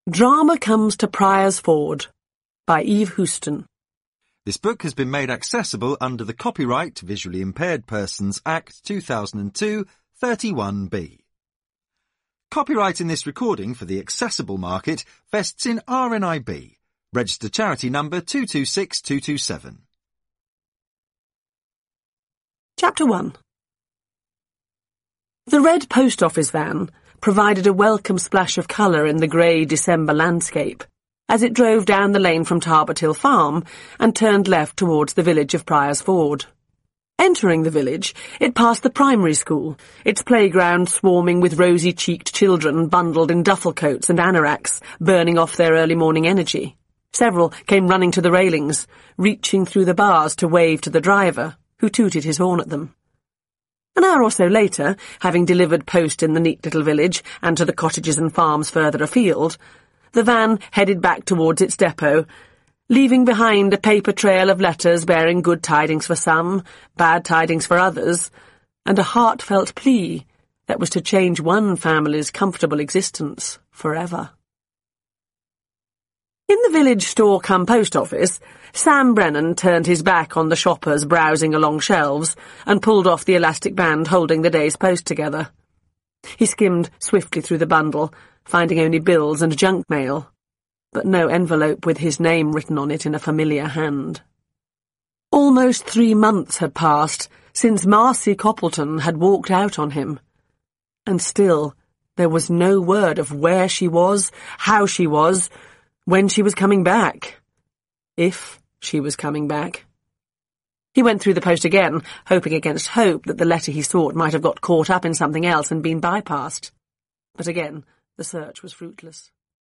Drama Comes to Prior's Ford by Eve Houston. This book has been made accessible under the Copyright Visually Impaired Persons Act 2002 31B. Copyright in this recording for the accessible market vests in RNIB, registered charity number 226227. Chapter 1. The red post office van provided a welcome splash of colour in the grey December landscape as it drove down the lane from Tarbert Hill Farm and turned left towards the village of Prior's Ford. Entering the village, it passed the primary school, its playground swarming with rosy-cheeked children bundled in duffel coats and anoraks, burning off their early morning energy. Several came running to the railings, reaching through the bars to wave to the driver, who tooted his horn at them. An hour or so later, having delivered post in the neat little village and to the cottages and farms further afield, the van headed back towards its depot, leaving behind a paper trail of letters bearing good tidings for some, bad tidings for others, and a heartfelt plea that was to change one family's comfortable existence forever. In the village store-cum-post office, Sam Brennan turned his back on the shoppers browsing along shelves and pulled off the elastic band holding the day's post together. He skimmed swiftly through the bundle, finding only bills and junk mail, but no envelope with his name written on it in a familiar hand. Almost 3 months had passed since Marcy Coppleton had walked out on him, and still there was no word of where she was, how she was, when she was coming back. If she was coming back. He went through the post again, hoping against hope that the letter he sought might have got caught up in something else and been bypassed. But again, the search was fruitless.